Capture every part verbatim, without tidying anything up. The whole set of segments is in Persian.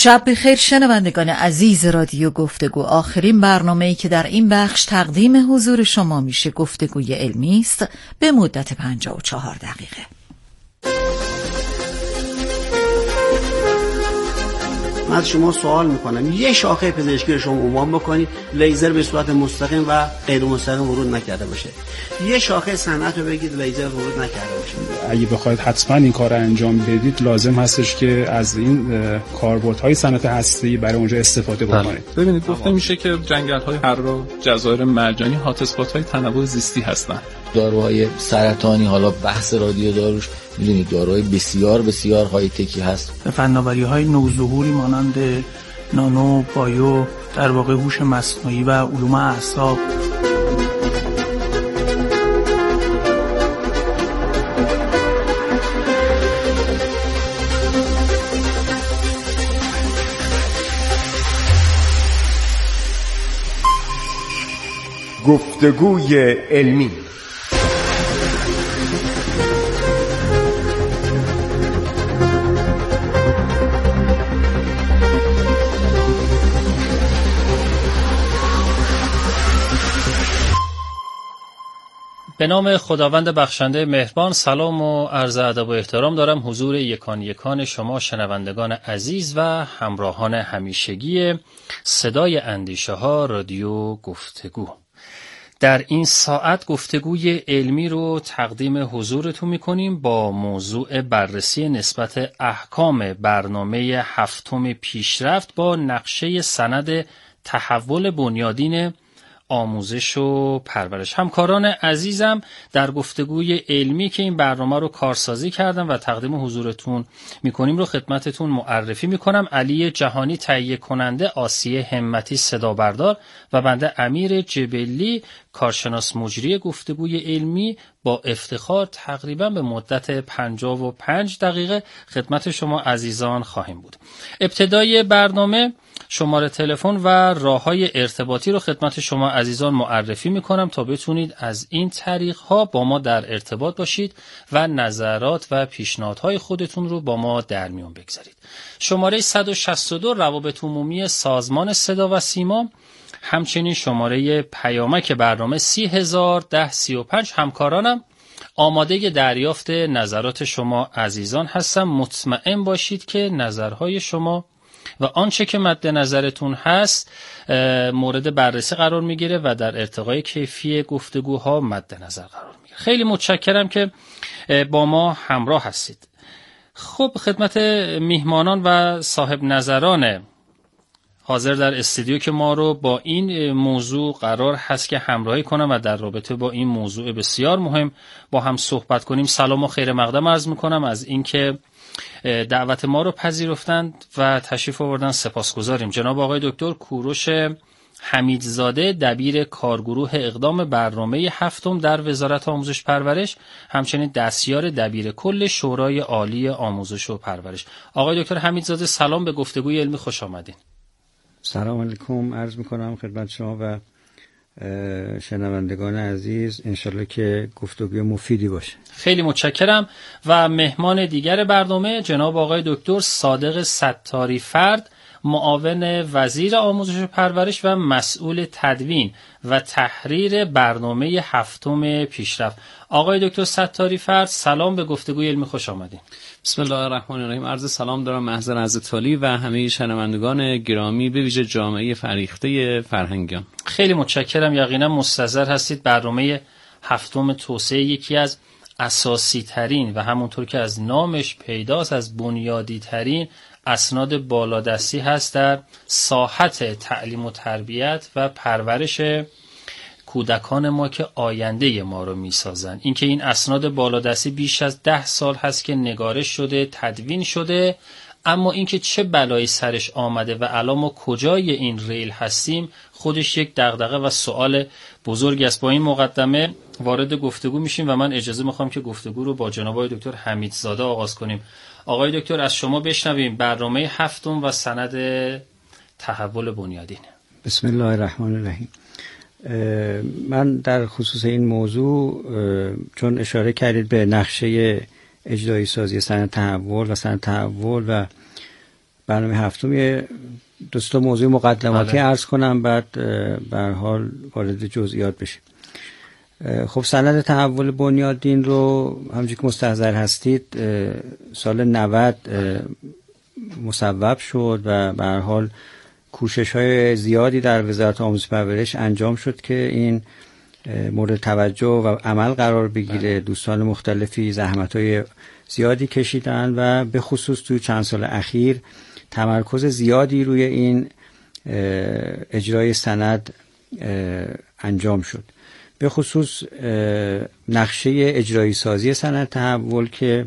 شب بخیر شنوندگان عزیز رادیو گفتگو. آخرین برنامه‌ای که در این بخش تقدیم حضور شما میشه گفتگوی علمی است به مدت پنجاه و چهار دقیقه. من از شما سوال میکنم یه شاخه پزشکی رو شما عنوان بکنید لیزر به صورت مستقیم و غیر مستقیم ورود نکرده باشه. یه شاخه صنعت رو بگید لیزر ورود نکرده باشه. اگه بخواید حتما این کار رو انجام بدید لازم هستش که از این کاربردهای صنعت هسته‌ای برای اونجا استفاده بکنید. ببینید گفته میشه که جنگل‌های حرا، جزایر مرجانی هات اسپات‌های تنوع زیستی هستند. داروهای سرطانی، حالا بحث رادیو داروش میدونید داروهای بسیار بسیار های تکی هست. فناوری‌های نوظهوری مانند نانو، بایو، در واقع هوش مصنوعی و علوم اعصاب. گفتگوی علمی. به نام خداوند بخشنده مهربان. سلام و عرض ادب و احترام دارم حضور یکان یکان شما شنوندگان عزیز و همراهان همیشگی صدای اندیشه ها رادیو گفتگو. در این ساعت گفتگوی علمی رو تقدیم حضورتون میکنیم با موضوع بررسی نسبت احکام برنامه هفتم پیشرفت با نقشه سند تحول بنیادین آموزش و پرورش. همکاران عزیزم در گفتگوی علمی که این برنامه رو کارسازی کردم و تقدیم حضورتون میکنیم رو خدمتتون معرفی میکنم. علی جهانی تهیه کننده، آسیه همتی صدا بردار و بنده امیر جبلی کارشناس مجری گفتگوی علمی با افتخار تقریبا به مدت پنجاه و پنج دقیقه خدمت شما عزیزان خواهیم بود. ابتدای برنامه شماره تلفن و راه‌های ارتباطی رو خدمت شما عزیزان معرفی می‌کنم تا بتونید از این طریق‌ها با ما در ارتباط باشید و نظرات و پیشنهادهای خودتون رو با ما در میون بگذارید. شماره صد و شصت و دو روابط عمومی سازمان صدا و سیما، همچنین شماره پیامک برنامه سی هزار ده سی و پنج. همکارانم آماده دریافت نظرات شما عزیزان هستم. مطمئن باشید که نظرهای شما و آنچه که مد نظرتون هست مورد بررسی قرار میگیره و در ارتقای کیفی گفتگوها مد نظر قرار میگیره. خیلی متشکرم که با ما همراه هستید. خب خدمت میهمانان و صاحب نظران حاضر در استودیو که ما رو با این موضوع قرار هست که همراهی کنم و در رابطه با این موضوع بسیار مهم با هم صحبت کنیم، سلام و خیر مقدم عرض میکنم از اینکه دعوت ما رو پذیرفتند و تشریف آوردن. سپاسگزاریم. جناب آقای دکتر کوروش حمیدزاده، دبیر کارگروه اقدام برنامه هفتم در وزارت آموزش پرورش، همچنین دستیار دبیر کل شورای عالی آموزش و پرورش. آقای دکتر حمیدزاده سلام، به گفتگوی علمی خوش آمدین. سلام علیکم عرض میکنم خدمت شما و شنوندگان عزیز. انشالله که گفتگوی مفیدی باشه. خیلی متشکرم. و مهمان دیگر برنامه جناب آقای دکتر صادق ستاری فرد، معاون وزیر آموزش و پرورش و مسئول تدوین و تحریر برنامه هفتم پیشرفت. آقای دکتر ستاری فرد سلام، به گفتگوی علمی خوش آمدید. بسم الله الرحمن الرحیم. عرض سلام دارم محضر از تالی و همه شنوندگان گرامی به ویژه جامعه فریخته فرهنگیان. خیلی متشکرم. یقینا مستحضر هستید برنامه هفتم توسعه یکی از اساسی ترین و همونطور که از نامش پیداست از بنیادی ترین اسناد بالادستی هست در ساحت تعلیم و تربیت و پرورش کودکان ما که آینده ما رو میسازن. اینکه این اسناد بالادستی بیش از ده سال هست که نگارش شده، تدوین شده، اما اینکه چه بلایی سرش آمده و الان ما کجای این ریل هستیم خودش یک دغدغه و سوال بزرگی است. با این مقدمه وارد گفتگو میشیم و من اجازه میخوام که گفتگو رو با جناب آقای دکتر حمیدزاده آغاز کنیم. آقای دکتر از شما بشنویم برنامه هفتم و سند تحول بنیادین. بسم الله الرحمن الرحیم. من در خصوص این موضوع چون اشاره کردید به نقشه اجرایی سازی سند تحول و سند تحول و برنامه هفتم یه دوستا موضوع مقدماتی بله. عرض کنم، بعد به هر حال وارد جزئیات بشیم. خب سند تحول بنیادین رو همونجوری که مستحضر هستید سال نود مصوب شد و به هر حال کوشش‌های زیادی در وزارت آموزش و پرورش انجام شد که این مورد توجه و عمل قرار بگیره. دوستان مختلفی زحمت‌های زیادی کشیدن و به خصوص توی چند سال اخیر تمرکز زیادی روی این اجرای سند انجام شد. به خصوص نقشه اجرایی سازی سند تحول که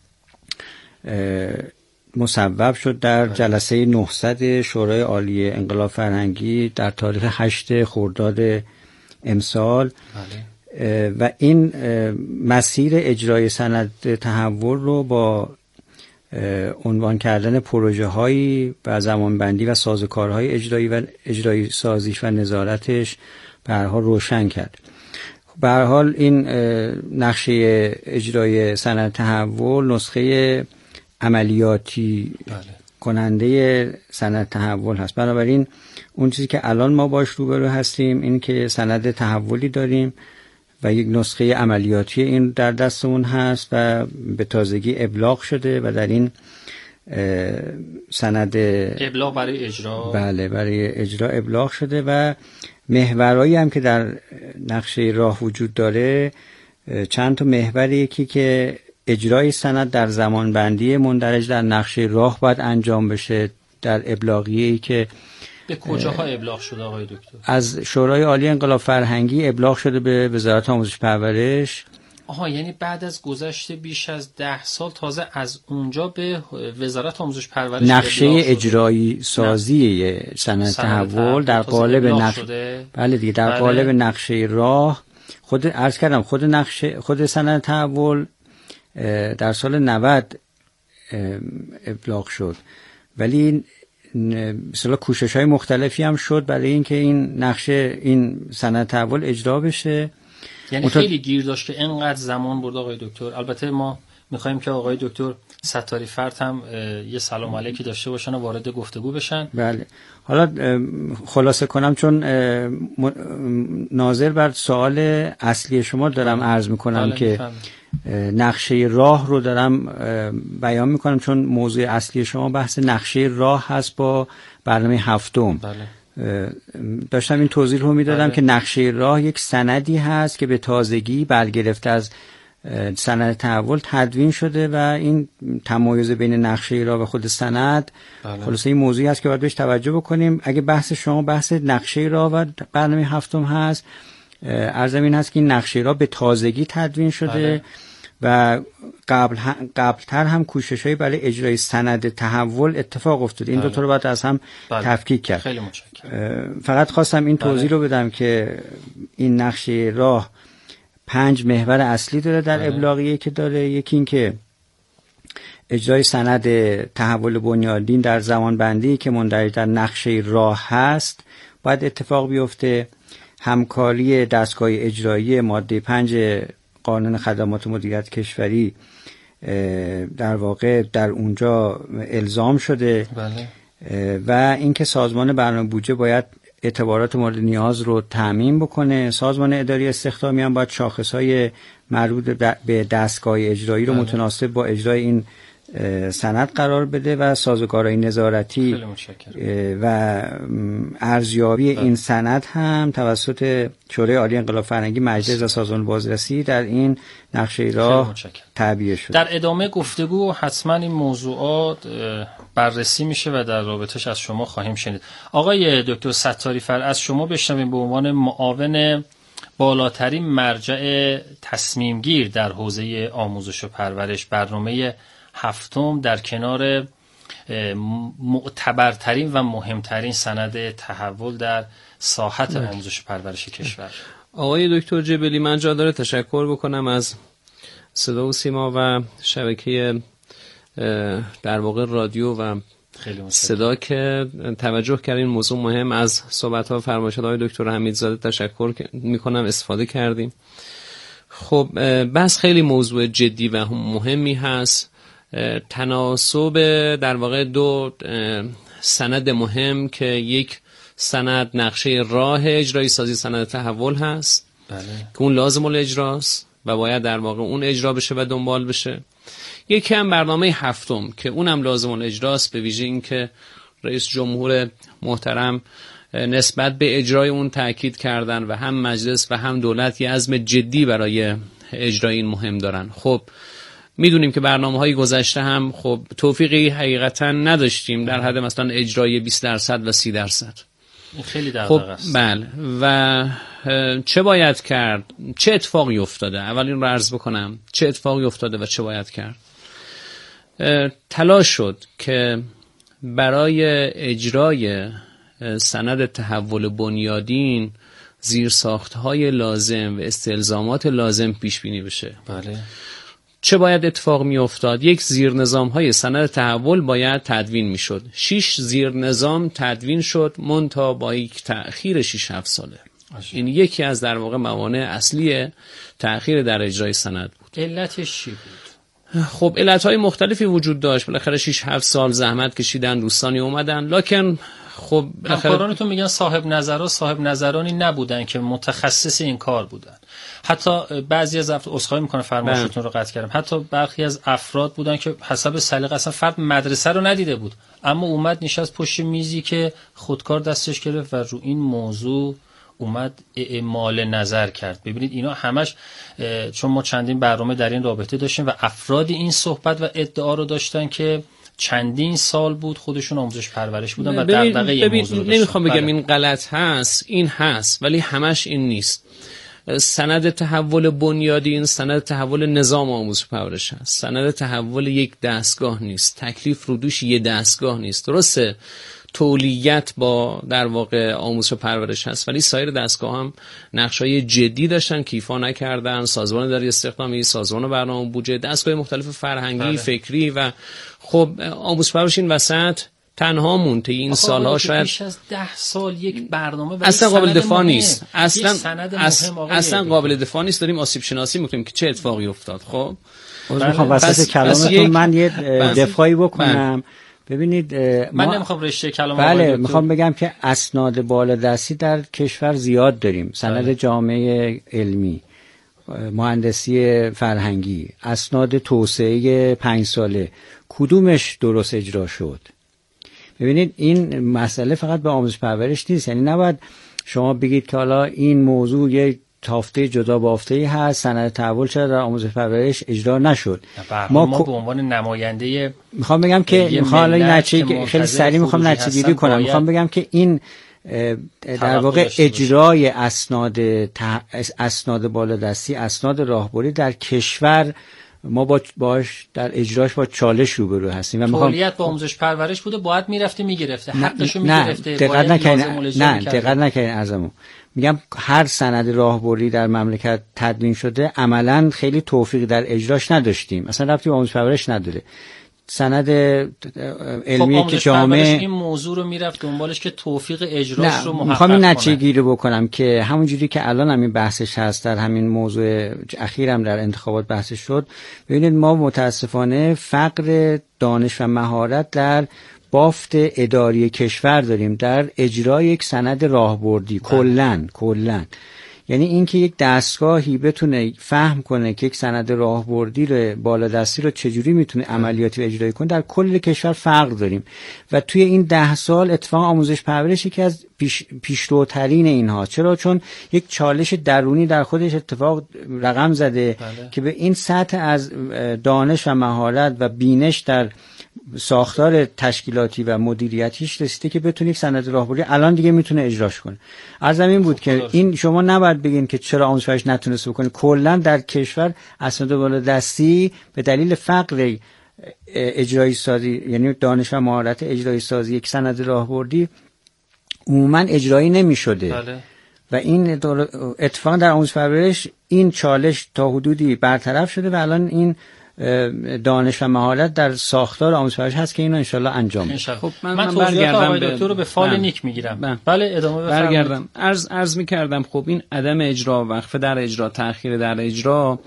مصوب شد در جلسه نهصد شورای عالی انقلاب فرهنگی در تاریخ هشت خرداد امسال. بله. و این مسیر اجرای سند تحول رو با عنوان کردن پروژه هایی و زمانبندی و سازوکارهای اجرایی و اجرایی سازیش و نظارتش به هر حال روشن کرد. به هر حال این نقشه اجرای سند تحول نسخه عملیاتی بله. کننده سند تحول هست. بنابراین اون چیزی که الان ما باش روبرو هستیم این که سند تحولی داریم و یک نسخه عملیاتی این در دستمون هست و به تازگی ابلاغ شده و در این سند ابلاغ برای اجرا بله برای اجرا ابلاغ شده و محورایی هم که در نقشه راه وجود داره چند تا محور، یکی که اجرای سند در زمان بندی مندرج در نقشه راه باید انجام بشه در ابلاغیه‌ای که به کجاها ابلاغ شده آقای دکتر؟ از شورای عالی انقلاب فرهنگی ابلاغ شده به وزارت آموزش پرورش. آها، یعنی بعد از گذشت بیش از ده سال تازه از اونجا به وزارت آموزش پرورش نقشه اجرایی سازی سند تحول در قالب نقشه بله دیگه در بله. قالب نقشه راه خود عرض کردم خود نقشه خود سند تحول در سال نود ابلاغ شد، ولی مثلا کوشش های مختلفی هم شد برای اینکه این نقشه این سند تحول اجرا بشه. یعنی مت... خیلی گیر داشت که اینقدر زمان برد آقای دکتر. البته ما میخوایم که آقای دکتر ستاری فرد هم یه سلام علیکی داشته باشن و وارد گفتگو بشن. بله، حالا خلاصه کنم چون ناظر بر سوال اصلی شما دارم بله. عرض میکنم بله. که نقشه راه رو دارم بیان میکنم چون موضوع اصلی شما بحث نقشه راه هست با برنامه هفتم. بله. داشتم این توضیح رو میدادم بله. که نقشه راه یک سندی هست که به تازگی برگرفته از سند تحول تدوین شده و این تمایز بین نقشه راه و خود سند بله. خلاصه این موضوعی هست که باید بهش توجه بکنیم. اگه بحث شما بحث نقشه راه و برنامه هفتم هست، عرضم این هست که این نقشه راه به تازگی تدوین شده بله. و قبل قبلتر هم کوشش‌هایی برای اجرای سند تحول اتفاق افتاد. این بله. دو تا رو باید از هم بله. تفکیک کرد. خیلی متشکرم. فقط خواستم این توضیح بله. رو بدم که این نقشه راه پنج محور اصلی داره در بله. ابلاغیه که داره. یکی این که اجرای سند تحول بنیادین در زمان بندی که مندرج در نقشه راه هست باید اتفاق بیفته. همکاری دستگاه اجرایی ماده پنج قانون خدمات مدیریت کشوری در واقع در اونجا الزام شده بله. و اینکه سازمان برنامه بودجه باید اعتبارات مورد نیاز رو تامین بکنه. سازمان اداری استخدامی هم باید شاخص‌های مربوط به دستگاه اجرایی رو بله. متناسب با اجرای این سند قرار بده و سازوکارهای نظارتی و ارزیابی بله. این سند هم توسط شورای عالی انقلاب فرهنگی، مجلس و سازمان بازرسی در این نقشه راه تعبیه شد. در ادامه گفتگو حتما این موضوعات بررسی میشه و در رابطش از شما خواهیم شنید. آقای دکتر ستاری فر، از شما بشنویم به عنوان معاون بالاترین مرجع تصمیم گیر در حوزه آموزش و پرورش، برنامه هفتم در کنار معتبرترین و مهمترین سند تحول در ساحت آموزش و پرورش کشور. آقای دکتر جبلی، من جا داره تشکر بکنم از صدا و سیما و شبکه در واقع رادیو و صدا که توجه کردین موضوع مهم از صحبت‌ها و فرمایشات آقای دکتر حمیدزاده تشکر میکنم، استفاده کردیم. خب بس خیلی موضوع جدی و مهمی هست. تناسب در واقع دو سند مهم که یک سند نقشه راه اجرایی سازی سند تحول هست، بله، که اون لازم الاجراست و باید در واقع اون اجرا بشه و دنبال بشه. یکی هم برنامه هفتم که اونم لازم الاجراست، به ویژه این که رئیس جمهور محترم نسبت به اجرای اون تاکید کردن و هم مجلس و هم دولت یه عزم جدی برای اجرای این مهم دارن. خب میدونیم که برنامه‌های گذشته هم خب توفیقی حقیقتا نداشتیم در حد مثلا اجرای بیست درصد و سی درصد. خیلی دغدغه خب است. بله، و چه باید کرد؟ چه اتفاقی افتاده؟ اول این رو عرض بکنم چه اتفاقی افتاده و چه باید کرد. تلاش شد که برای اجرای سند تحول بنیادین زیرساخت‌های لازم و استلزامات لازم پیش بینی بشه. بله. چه باید اتفاق می افتاد؟ یک زیرنظام‌های سند تحول باید تدوین می شد. شش زیرنظام تدوین شد منتها با یک تأخیر شش هفت ساله. عجب. این یکی از در واقع موانع اصلی تأخیر در اجرای سند بود. علتش چی بود؟ خب علت‌های مختلفی وجود داشت. بالاخره شش هفت سال زحمت کشیدن، دوستانی اومدن، لکن خب همکارانتون میگن صاحب نظرها صاحب نظرانی نبودن که متخصص این کار بودن. حتی بعضی از افراد عذرخواهی میکنه فرمایشتون رو قطع کردم، حتی برخی از افراد بودن که حسب سلیقه اصلا فرد مدرسه رو ندیده بود، اما اومد نشست پشت میزی که خودکار دستش گرفت و رو این موضوع اومد اعمال نظر کرد. ببینید اینا همش چون ما چندین برنامه در این رابطه داشتیم و افرادی این صحبت و ادعا رو داشتن که چندین سال بود خودشون آموزش پرورش بودن و دغدغه این موضوع داشتن. نمیخوام بگم این غلط هست، این هست، ولی همش این نیست. سند تحول بنیادی این سند تحول نظام آموزش پرورش هست. سند تحول یک دستگاه نیست. تکلیف رو دوش یه دستگاه نیست. درسته تولیت با در واقع آموزش پرورش هست، ولی سایر دستگاه هم نقشای جدی داشتن که ایفا نکردن. سازمان اداره استخدامی، سازمان برنامه بودجه، دستگاه مختلف فرهنگی، بله. فکری و خب آموزش پرورش این وسط تنها مونده این سالها شاید بیش از ده سال یک برنامه اصلا قابل دفاع نیست. اصلا اصلا, اصلا قابل دفاع نیست. داریم آسیب شناسی میکنیم که چه اتفاقی افتاد. خب بله. میخوام وسط کلامتون من یه دفاعی بکنم. بله. ببینید من نمیخوام رشته کلام بله میخوام بگم که اسناد بالادستی در کشور زیاد داریم. سند بله. جامعه علمی، مهندسی فرهنگی، اسناد توسعه پنج ساله، کدومش درست اجرا شد؟ ببینید این مسئله فقط به آموزش پرورش نیست. یعنی نباید شما بگید که حالا این موضوع یک تافته جدا بافته‌ای هست، سند تحول چرا در آموزش پرورش اجرا نشد. ما, ما به عنوان نماینده میخوام بگم که میخوام نتیجه خیلی سریع میخوام نتیجه گیری کنم. میخوام بگم که این در واقع اجرای اسناد اسناد بالادستی، اسناد راهبری در کشور ما با باش در اجراش با چالش روبرو هستیم و تولیت با آموزش پرورش بوده، باید میرفته میگرفته، حقشو میگرفته. دقت نکنین نه دقت نکنین ازمون میگم هر سند راهبری در مملکت تدوین شده عملاً خیلی توفیق در اجراش نداشتیم. مثلا ربطی به آموزش پرورش نداره. سند علمی خب که جامعه این موضوع رو میرفت دنبالش که توفیق اجراش رو محقق میخوام این نتیجه کنه. گیری بکنم که همونجوری که الان هم این بحثش هست، در همین موضوع اخیرم در انتخابات بحثش شد. ببینید ما متاسفانه فقر دانش و مهارت در بافت اداری کشور داریم در اجرای یک سند راهبردی کلاً کلاً. یعنی اینکه یک دستگاهی بتونه فهم کنه که یک سند راهبردی رو بالادستی رو چجوری میتونه عملیاتی اجرایی کنه، در کل کشور فرق داریم و توی این ده سال اتفاق آموزش پرورش یکی از پیش پیشروترین اینها. چرا؟ چون یک چالش درونی در خودش اتفاق رقم زده بله. که به این سطح از دانش و مهارت و بینش در ساختار تشکیلاتی و مدیریتیش رسیده که بتونه یک سند راهبری الان دیگه میتونه اجراش کنه. عرضم این بود که این شما نباید بگین که چرا آموزش پرورش نتونسته بکنه. کلا در کشور اسناد بالادستی به دلیل فقر اجرایی سازی، یعنی دانش و مهارت اجرایی سازی یک سند راهبردی عموما اجرایی نمیشده بله. و این اتفاقا در آموزش پرورش این چالش تا حدودی برطرف شده و الان این دانش و مهارت در ساختار آموزش پرورش هست که اینو انشالله انجام بده. خب من, من, من برگردم آقای دکتر رو به فال بله. نیک میگیرم. بله, بله ادامه بفرمایید. برگردم. عرض عرض می‌کردم خب این عدم اجرا، وقفه در اجرا، تأخیر در اجرا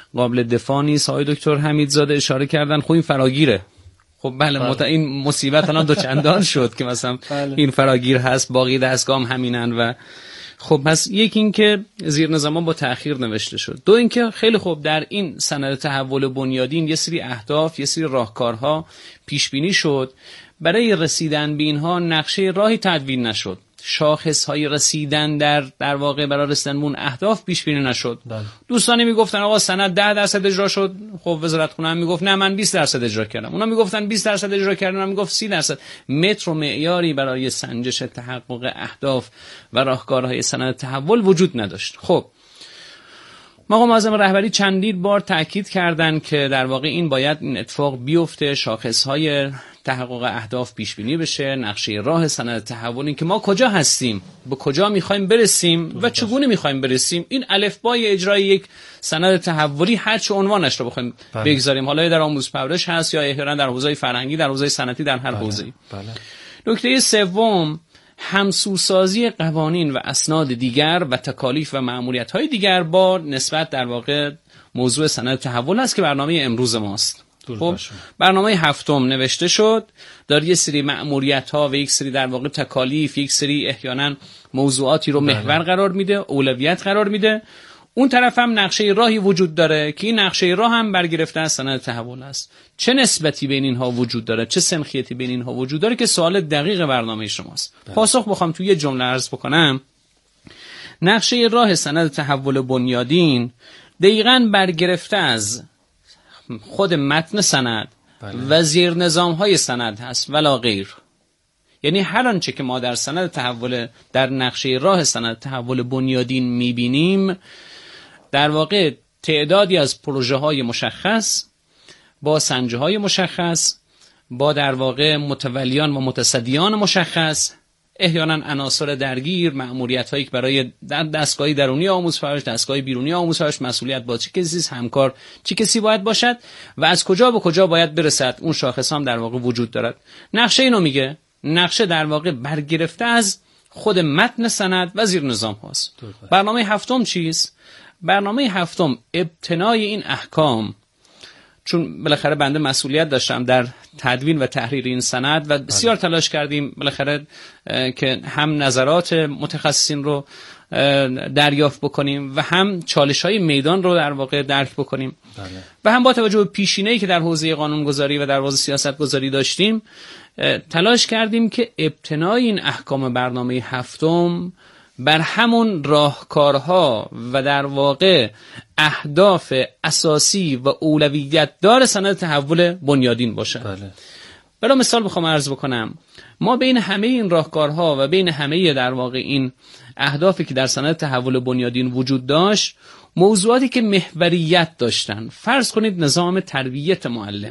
قابل دفاع نیست. آقای دکتر حمیدزاده اشاره کردن خب این فراگیره. خب بله, بله. مت... این مصیبت الان دوچندان شد که مثلا بله. این فراگیر هست، باقی دستگاه هم همینن. و خب پس یکی این که زیر نظام با تأخیر نوشته شد، دو این که خیلی خوب در این سند تحول بنیادین یه سری اهداف، یه سری راهکارها پیش بینی شد، برای رسیدن به اینها نقشه راهی تدوین نشد، شاخص های رسیدن در در واقع برای رسیدن به اون اهداف پیش بینی نشد. بله. دوستانی میگفتن آقا سند ده درصد اجرا شد، خب وزارت خونه هم میگفت نه من بیست درصد اجرا کردم، اونا میگفتن بیست درصد اجرا کردن، اونا میگفت سی درصد. متر و معیاری برای سنجش تحقق اهداف و راهکارهای سند تحول وجود نداشت. خب مقام معظم رهبری چندین بار تاکید کردند که در واقع این باید این اتفاق بیفته، شاخصهای تحقق اهداف پیش بینی بشه، نقشه راه سند تحول، این که ما کجا هستیم، به کجا میخوایم برسیم و چگونه میخوایم برسیم. این الفبای اجرای یک سند تحولی هر چه عنوانش رو بخوایم بله. بگذاریم، حالا در آموزش پرورش هست یا احیانا در حوزه فرهنگی، در حوزه صنعتی، در هر حوزه‌ای. بله. بله. نکته سوم همسوسازی قوانین و اسناد دیگر و تکالیف و مأموریت‌های دیگر با نسبت در واقع موضوع سند تحول است که برنامه امروز ماست. خب برنامه هفتم نوشته شد، داره یه سری مأموریت‌ها و یک سری در واقع تکالیف، یک سری احیانا موضوعاتی رو محور قرار میده، اولویت قرار میده. اون طرف هم نقشه راهی وجود داره که این نقشه راه هم برگرفته از سند تحول است. چه نسبتی بین اینها وجود داره، چه سنخیتی بین اینها وجود داره که سوال دقیق برنامه شماست. ده. پاسخ بخوام توی یه جمله عرض بکنم، نقشه راه سند تحول بنیادین دقیقاً برگرفته از خود متن سند بله. و زیر نظام های سند هست ولا غیر. یعنی هر آنچه که ما در سند تحول، در نقشه راه سند تحول بنیادین میبینیم، در واقع تعدادی از پروژه های مشخص با سنجه های مشخص، با در واقع متولیان و متصدیان مشخص، احیانا عناصر درگیر، مأموریت هایی که برای در دستگاهی درونی آموزش پرورش، دستگاه بیرونی آموزش پرورش مسئولیت با چه کسی، همکار چه کسی باید باشد و از کجا به کجا باید برسد، اون شاخص هم در واقع وجود دارد. نقشه اینو میگه. نقشه در واقع برگرفته از خود متن سند و زیر نظام هاست. برنامه هفتم چیست؟ برنامه هفتم ابتنای این احکام، چون بالاخره بنده مسئولیت داشتم در تدوین و تحریر این سند و بسیار تلاش کردیم بالاخره که هم نظرات متخصصین رو دریافت بکنیم و هم چالش‌های میدان رو در واقع درک بکنیم بله. و هم با توجه به پیشینه‌ای که در حوزه قانونگذاری و در حوزه سیاستگذاری داشتیم تلاش کردیم که ابتنای این احکام برنامه هفتم بر همون راهکارها و در واقع اهداف اساسی و اولویت دار سند تحول بنیادین باشه. بله. برای مثال بخوام عرض بکنم، ما بین همه این راهکارها و بین همه در واقع این اهدافی که در سند تحول بنیادین وجود داشت، موضوعاتی که محوریت داشتن، فرض کنید نظام تربیت معلم،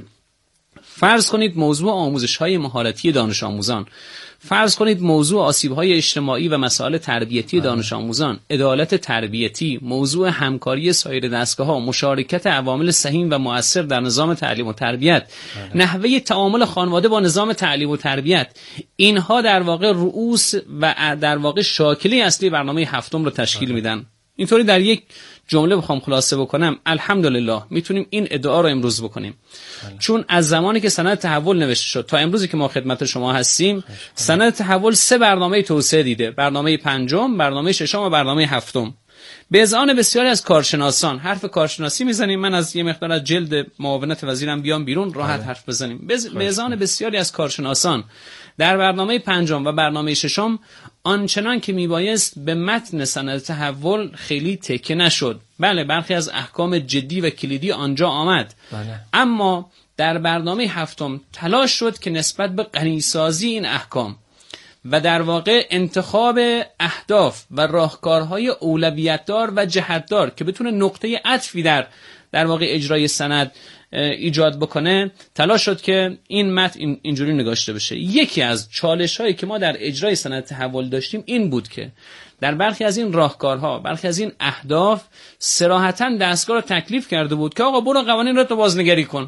فرض کنید موضوع آموزش‌های مهارتی دانش آموزان، فرض کنید موضوع آسیب‌های اجتماعی و مسائل تربیتی دانش آموزان، عدالت تربیتی، موضوع همکاری سایر دستگاه‌ها، مشارکت عوامل سهیم و مؤثر در نظام تعلیم و تربیت، نحوه تعامل خانواده با نظام تعلیم و تربیت، اینها در واقع رؤوس و در واقع شاکله اصلی برنامه هفتم رو تشکیل میدن. اینطوری در یک جمله بخوام خلاصه بکنم، الحمدلله میتونیم این ادعا رو امروز بکنیم بله. چون از زمانی که سند تحول نوشته شد تا امروزی که ما خدمت شما هستیم، سند تحول سه برنامه توسعه دیده، برنامه پنجم، برنامه ششم و برنامه هفتم. به اذعان بسیاری از کارشناسان، حرف کارشناسی میزنیم، من از یه مقدار از جلد معاونت وزیرم بیام بیرون راحت بله. حرف بزنیم. به اذعان بسیاری از کارشناسان در برنامه پنجم و برنامه ششم آنچنان که میبایست به متن سند تحول خیلی تکیه نشد. بله برخی از احکام جدی و کلیدی آنجا آمد بله. اما در برنامه هفتم تلاش شد که نسبت به غنی‌سازی این احکام و در واقع انتخاب اهداف و راهکارهای اولویت‌دار و جهت‌دار که بتونه نقطه عطفی در در واقع اجرای سند ایجاد بکنه، تلاش شد که این متن اینجوری نگاشته بشه. یکی از چالش‌هایی که ما در اجرای سند تحول داشتیم این بود که در برخی از این راهکارها، برخی از این اهداف صراحتاً دستگاه رو تکلیف کرده بود که آقا برو قوانین رو تو بازنگری کن.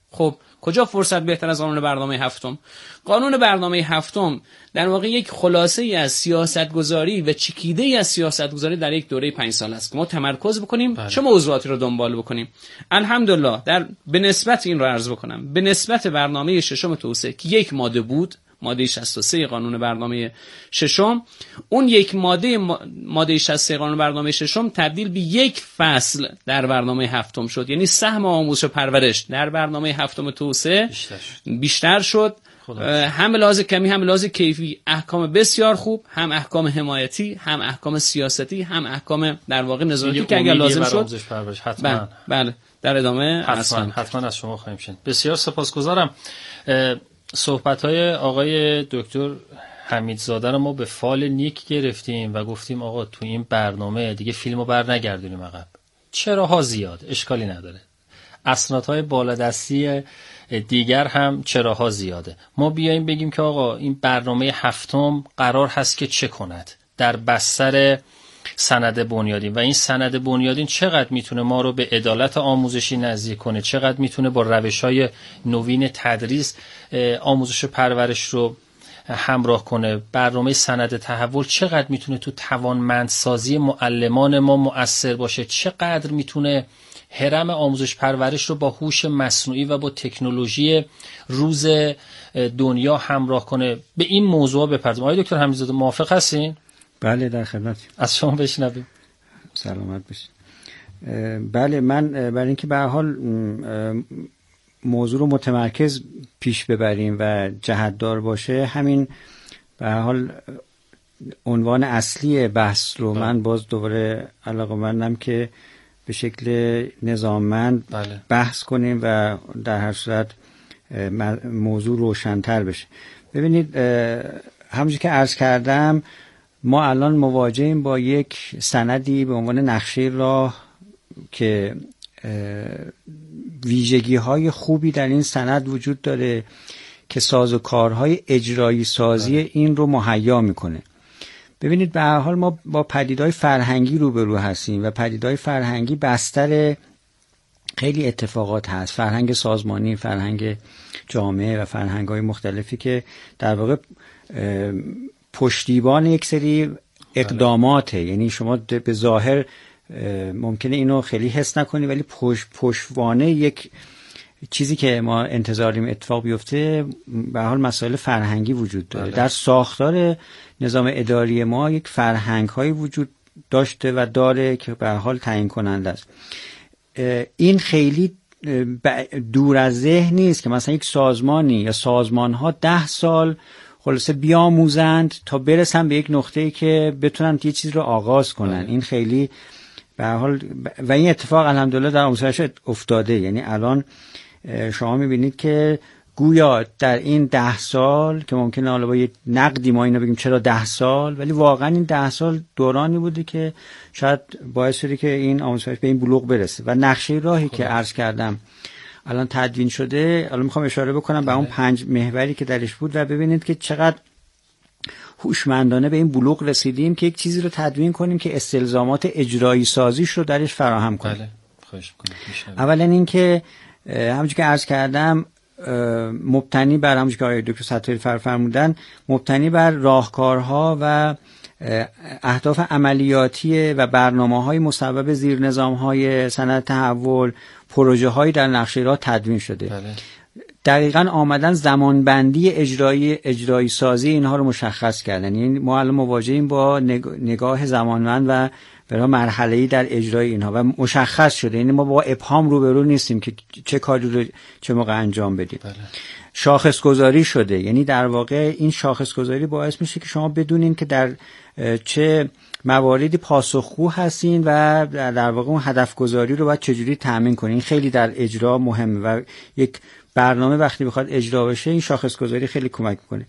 خب کجا فرصت بهتر از قانون برنامه هفتم؟ قانون برنامه هفتم در واقع یک خلاصه ای از سیاستگذاری و چکیده ای از سیاستگذاری در یک دوره پنج سال است که ما تمرکز بکنیم بله. چه موضوعاتی رو دنبال بکنیم. الحمدلله در به نسبت این رو عرض بکنم، به نسبت برنامه ششم توسعه که یک ماده بود، ماده شصت و سه قانون برنامه ششم، اون یک ماده ماده شصت و سه قانون برنامه ششم تبدیل به یک فصل در برنامه هفتم شد. یعنی سهم آموزش و پرورش در برنامه هفتم توسعه بیشتر شد, بیشتر شد. هم لحاظ کمی هم لحاظ کیفی، احکام بسیار خوب، هم احکام حمایتی، هم احکام سیاستی، هم احکام در واقع نظارتی که اگر لازم شد حتما بله, بله در ادامه حتما حتما از شما خواهیم شنید. بسیار سپاسگزارم. صحبت‌های آقای دکتر حمیدزاده رو ما به فال نیک گرفتیم و گفتیم آقا تو این برنامه دیگه فیلمو بر نگردونیم عقب. چراها زیاد، اشکالی نداره. اسنادهای بالادستی دیگر هم چراها زیاده. ما بیایم بگیم که آقا این برنامه هفتم قرار هست که چه کند در بستر سند بنیادین و این سند بنیادین چقدر میتونه ما رو به عدالت آموزشی نزدیک کنه، چقدر میتونه با روش‌های نوین تدریس آموزش و پرورش رو همراه کنه. برنامه سند تحول چقدر میتونه تو توانمندسازی معلمان ما مؤثر باشه، چقدر میتونه هرم آموزش پرورش رو با هوش مصنوعی و با تکنولوژی روز دنیا همراه کنه. به این موضوع بپردازیم. آقای دکتر حمیدزاده موافق هستین؟ بله در خدمتم. از شما بشنویم. سلامت باشید. بله من برای اینکه به هر حال موضوع رو متمرکز پیش ببریم و جهتدار باشه، همین به هر حال عنوان اصلی بحث رو من باز دوباره علاقه‌مندم که به شکل نظاممند بله. بحث کنیم و در هر صورت موضوع روشن‌تر بشه. ببینید همونجوری که عرض کردم ما الان مواجهیم با یک سندی به عنوان نقشه راه که ویژگی‌های خوبی در این سند وجود داره که سازوکارهای اجرایی سازی بله. این رو مهیا میکنه. ببینید به هر حال ما با پدیدهای فرهنگی روبرو هستیم و پدیدهای فرهنگی بستر خیلی اتفاقات هست، فرهنگ سازمانی، فرهنگ جامعه و فرهنگ‌های مختلفی که در واقع پشتیبان یک سری اقداماته. یعنی شما به ظاهر ممکنه اینو خیلی حس نکنی ولی پشت پشتوانه یک چیزی که ما انتظاریم اتفاق بیفته به حال مسائل فرهنگی وجود داره. بله. در ساختار نظام اداری ما یک فرهنگ هایی وجود داشته و داره که به حال تعیین کننده است. این خیلی دور از ذهن نیست که مثلا یک سازمانی یا سازمان ها ده سال خلاصه بیاموزند تا برسن به یک نقطه‌ای که بتونن یه چیز رو آغاز کنن. بله. این خیلی به هر حال و این اتفاق الحمدلله در آموزش افتاده. یعنی الان شما میبینید که گویا در این ده سال که ممکنه حالا با یه نقدی ما اینو بگیم چرا ده سال، ولی واقعا این ده سال دورانی بوده که شاید باعث شده که این آموزش به این بلوغ برسه و نقشه راهی که عرض کردم الان تدوین شده. الان میخوام اشاره بکنم به اون پنج محوری که درش بود و ببینید که چقدر هوشمندانه به این بلوغ رسیدیم که یک چیزی رو تدوین کنیم که استلزامات اجرایی سازیش رو درش فراهم کنیم. بله. خواهش می‌کنم. اولا اینکه همونجوری که عرض کردم مبتنی بر همونجوری که آقای دکتر ستاری فرمودن مبتنی بر راهکارها و اهداف عملیاتی و برنامه‌های مصوب زیر نظام‌های سند تحول، پروژه‌هایی در نقشه راه تدوین شده. بله. دقیقاً آمدن زمانبندی اجرایی اجرایی سازی اینها رو مشخص کردن. یعنی ما الان مواجهیم با نگاه زمانمند و برای مرحله‌ای در اجرای اینها و مشخص شده. یعنی ما با ابهام روبرو نیستیم که چه کاری رو چه موقع انجام بدید. بله. شاخص گذاری شده. یعنی در واقع این شاخص گذاری باعث میشه که شما بدونین که در چه مواردی پاسخگو هستین و در واقع اون هدف گذاری رو باید چجوری تامین کنین. این خیلی در اجرا مهمه و یک برنامه وقتی بخواد اجرا بشه این شاخص گذاری خیلی کمک میکنه.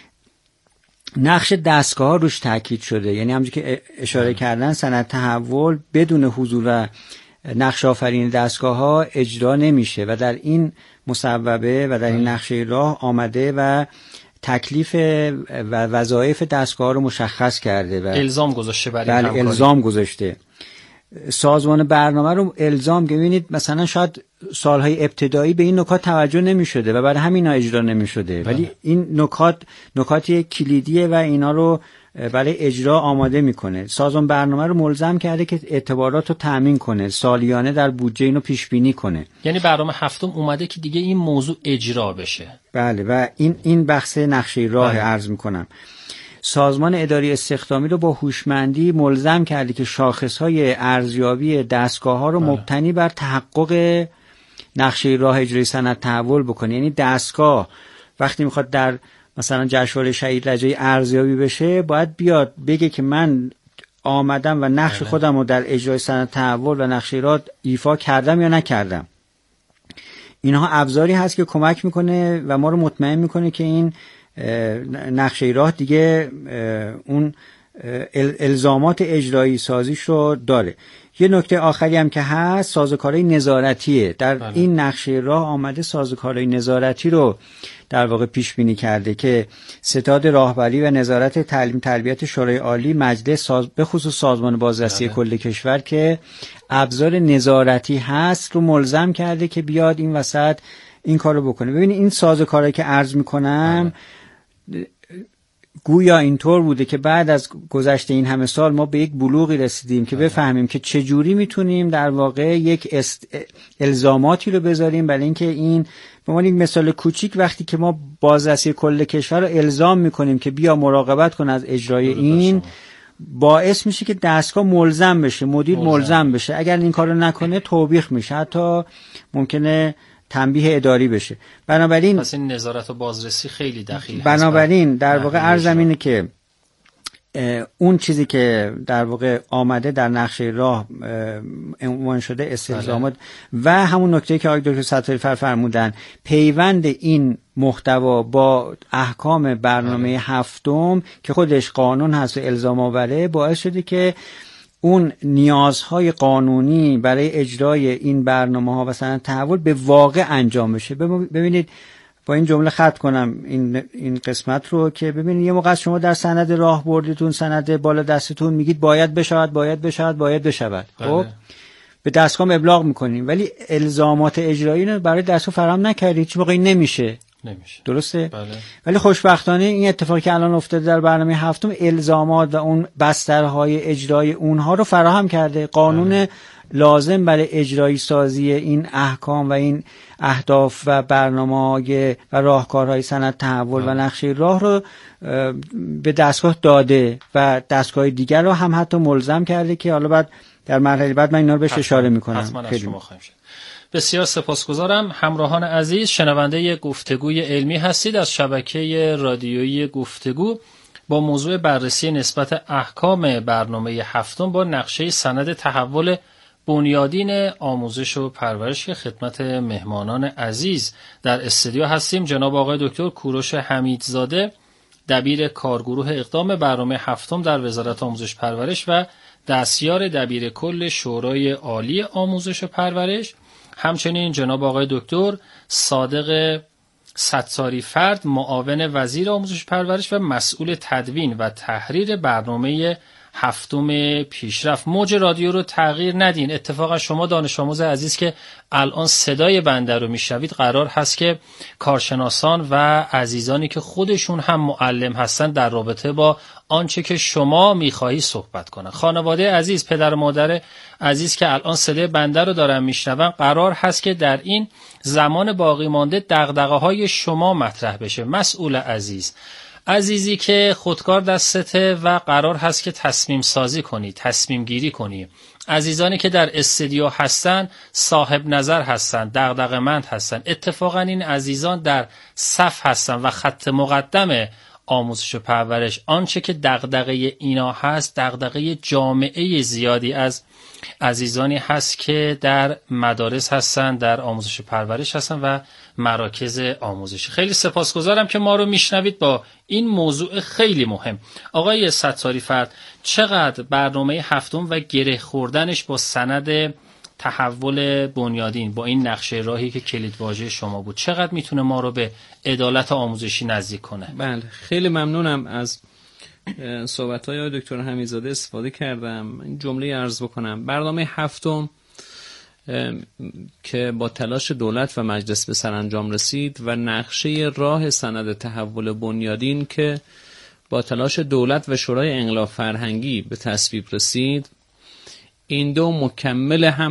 نقش دستگاه ها روش تاکید شده. یعنی همونجوری که اشاره کردن سند تحول بدون حضور و نقش آفرین دستگاه ها اجرا نمیشه و در این مصوبه و در این نقشه راه آمده و تکلیف و وظایف دستگاه رو مشخص کرده و الزام گذاشته برای بله الزام گذاشته. سازمان برنامه رو الزام، ببینید مثلا شاید سالهای ابتدایی به این نکات توجه نمی شده و برای همین اجرا نمی شده، ولی این نکات نکاتی کلیدیه و اینا رو برای اجرا آماده میکنه. سازمان برنامه رو ملزم کرده که اعتبارات رو تأمین کنه، سالیانه در بودجه اینو پیش بینی کنه. یعنی برنامه هفتم اومده که دیگه این موضوع اجرا بشه. بله، و این این بحث نقشه راه عرض میکنم. سازمان اداری استخدامی رو با هوشمندی ملزم کرده که شاخصهای ارزیابی دستگاه‌ها رو مبتنی بر تحقق نقشه راه اجرای صنعت تحول بکنه. یعنی دستگاه وقتی میخواد در مثلا جشنواره شهید رجایی ارزیابی بشه، باید بیاد بگه که من آمدم و نقش خودم رو در اجرای صنعت تحول و نقشه راه ایفا کردم یا نکردم. اینها ابزاری هست که کمک میکنه و ما رو مطمئن میکنه که این نقشه راه دیگه اون الزامات اجرایی سازیش رو داره. یه نکته آخری هم که هست، سازوکارهای نظارتیه. در بله. این نقشه راه آمده سازوکارهای نظارتی رو در واقع پیش بینی کرده که ستاد راهبری و نظارت تعلیم تربیت شورای عالی مجلس ساز... به خصوص سازمان بازرسی بله. کل کشور که ابزار نظارتی هست رو ملزم کرده که بیاد این وسط این کارو بکنه. ببینید این سازوکارهایی که عرض میکنم بله. گویا اینطور بوده که بعد از گذشت این همه سال ما به یک بلوغی رسیدیم که بفهمیم که چجوری میتونیم در واقع یک است... الزاماتی رو بذاریم برای اینکه این به عنوان یک مثال کوچیک وقتی که ما بازرسی کل کشور رو الزام میکنیم که بیا مراقبت کن از اجرای این، باعث میشه که دستگاه ملزم بشه، مدیر ملزم, ملزم بشه. اگر این کارو نکنه توبیخ میشه، حتی ممکنه تنبیه اداری بشه. بنابراین پس این نظارت و بازرسی خیلی دخیل هست. بنابراین در واقع عرضم اینه که اون چیزی که در واقع آمده در نقشه راه عنوان شده استلزامات و همون نکته که آقای دکتر ستاری فر فرمودن، پیوند این محتوا با احکام برنامه بله. هفتم که خودش قانون هست و الزام آوره، باعث شده که اون نیازهای قانونی برای اجرای این برنامه‌ها و صنعت تحول به واقع انجام بشه. ببینید با این جمله ختم کنم این این قسمت رو که ببینید یه موقع شما در سند راهبردیتون، سند بالا دستتون میگید باید بشود باید بشود باید بشود، خب به دستگاه ابلاغ میکنیم ولی الزامات اجرایی رو برای دستگاه فراهم نکردید، هیچ موقعی نمیشه. نمیشه. درسته؟ بله. ولی خوشبختانه این اتفاقی که الان افتاده در برنامه هفتم الزامات و اون بسترهای اجرای اونها رو فراهم کرده. قانون بله. لازم برای اجرایی سازی این احکام و این اهداف و برنامه‌های و راهکارهای صنعت تحول بله. و نقشه راه رو به دستگاه داده و دستگاه دیگر رو هم حتی ملزم کرده که حالا بعد در مرحله بعد من اینا رو بهش اشاره میکنم. خیلی شما خواهیم شد. بسیار سپاسگزارم. همراهان عزیز، شنونده گفتگوی علمی هستید از شبکه رادیویی گفتگو با موضوع بررسی نسبت احکام برنامه هفتم با نقشه سند تحول بنیادین آموزش و پرورش که خدمت مهمانان عزیز در استودیو هستیم. جناب آقای دکتر کوروش حمیدزاده، دبیر کارگروه اقدام برنامه هفتم در وزارت آموزش پرورش و دستیار دبیر کل شورای عالی آموزش و پرورش، همچنین جناب آقای دکتر صادق ستاری فرد، معاون وزیر آموزش پرورش و مسئول تدوین و تحریر برنامه هفتم پیشرفت. موج رادیو رو تغییر ندین. اتفاقا شما دانش آموز عزیز که الان صدای بنده رو میشنوید، قرار هست که کارشناسان و عزیزانی که خودشون هم معلم هستن در رابطه با آنچه که شما میخواهی صحبت کنن. خانواده عزیز، پدر و مادر عزیز که الان صدای بنده رو دارن میشنون، قرار هست که در این زمان باقی مانده دغدغه‌های شما مطرح بشه. مسئول عزیز، عزیزی که خودکار دستته و قرار هست که تصمیم سازی کنی، تصمیم گیری کنی. عزیزانی که در استودیو هستن صاحب نظر هستن، دغدغه‌مند هستن. اتفاقا این عزیزان در صف هستن و خط مقدم آموزش و پرورش. آنچه که دغدغه اینا هست، دغدغه جامعه زیادی از عزیزانی هست که در مدارس هستن، در آموزش و پرورش هستن و مراکز آموزشی. خیلی سپاسگزارم که ما رو میشنوید با این موضوع خیلی مهم. آقای ستاری فرد، چقدر برنامه هفتم و گره خوردنش با سند تحول بنیادین، با این نقشه راهی که کلیدواژه شما بود، چقدر میتونه ما رو به عدالت آموزشی نزدیک کنه؟ بله، خیلی ممنونم از صحبت‌های دکتر حمیدزاده استفاده کردم. این جمله عرض بکنم: برنامه هفتم که با تلاش دولت و مجلس به سرانجام رسید و نقشه راه سند تحول بنیادین که با تلاش دولت و شورای انقلاب فرهنگی به تصویب رسید، این دو مکمل هم